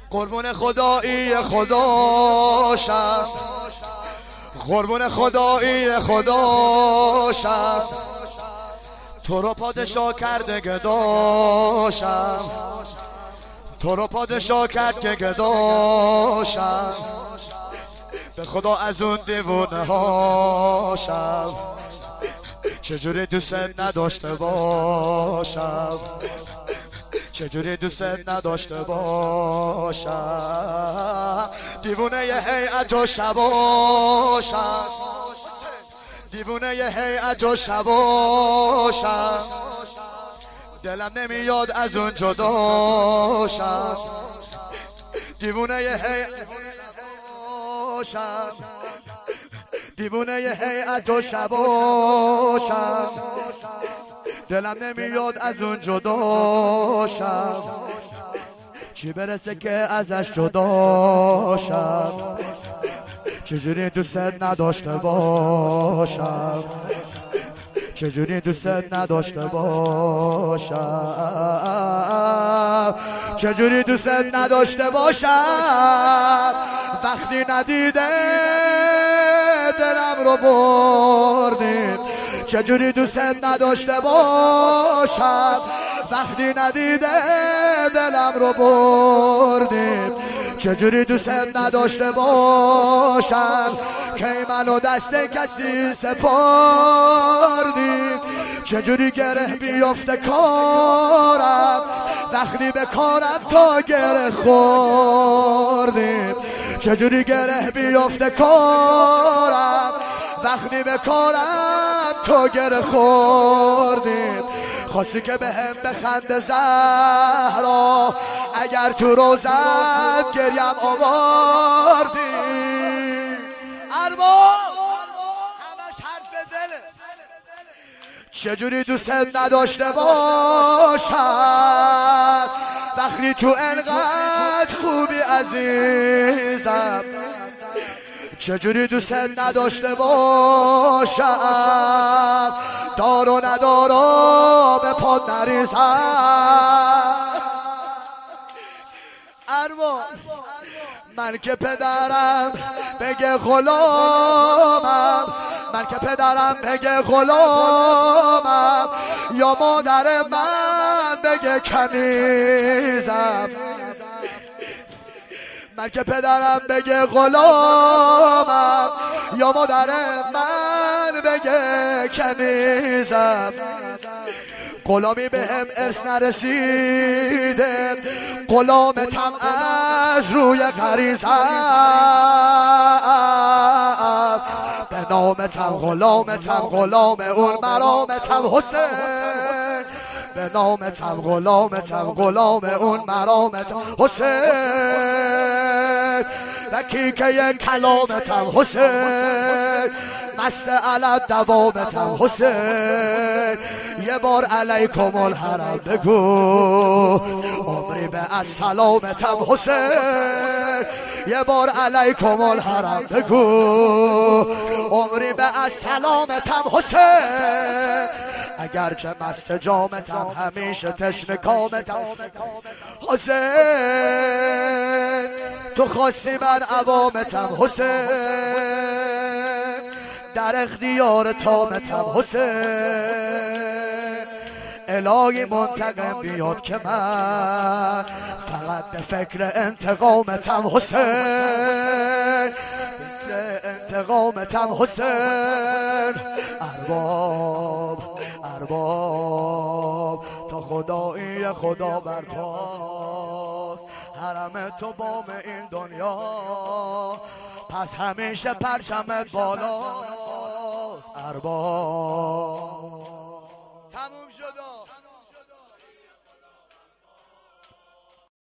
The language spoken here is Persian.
قربون خدایی خداشم، قربون خدایی خداشم، تو رو پادشاه کرده گداشم، تو رو پادشاه کرد که گداشم، به خدا از اون دیوونه هاشم، چجوری دوست نداشته باشم، چجوری دوست نداشته باشم، دیوونه ی هیئت و شباشم، دیوونه ی هیئت و شباشم، دلم نمیاد از اون جداشم، دیوونه ی هیئت و شباشم، دیوونه ی هیئت و شباشم، دلم نمیاد از اون جداشم، چی برسه که ازش جداشم، چجوری دوست نداشته باشم، چجوری دوست نداشته باشم، چجوری دوست نداشته باشم، وقتی ندیده دلم رو بردید، چجوری دوست نداشته باشم، وقتی ندیده دلم رو بردید، چجوری دوست نداشته باشم، که منو دست کسی سپردی، چجوری گره بیفته کارم، وقتی به کارم تا گره خوردی، چجوری گره بیفته کارم، وقتی به کارم تا گره خوردی، خواستی که به هم بخنده زهرا، اگر تو روزت گریم آوردی، ارباب همش حرف دله، چجوری دوست نداشته باشم، وقتی تو انقدر خوبی عزیزم، چجوری دوست نداشته باشم، دار و ندارا به پاد نریزم، ارباب من که پدرم بگه غلامم، من که پدرم بگه غلامم، یا مادر من بگه کنیزم، من که پدرم بگه غلامم، یا مادر من بگه کنیزم، غلامی به هم ارث نرسیده، غلامتم از روی غریزم، به نامتم غلامتم، غلام اون مرامتم حسین، به نامتم غلامتم، غلام اون مرامتم حسین، دقیقه کلامتم حسین، مست علت دوامتم حسین، یه بار علیکم الحرم بگو، عمری به از سلامتم حسین، یه بار علیکم الحرم بگو، عمری به از سلامتم حسین، اگرچه مست جامتم همیشه تشنه کامتم حسین، تو خواستی من عوامتم حسین، در اختیار تامتم حسین، الهی منتقم بیاد که من فقط به فکر انتقامتم حسین، فکر انتقامتم حسین، ارباب ارباب تا خدایی خدا برپاست، حرم تو بام این دنیا، پس همیشه پرچمت بالاست، ارباب تموم شد.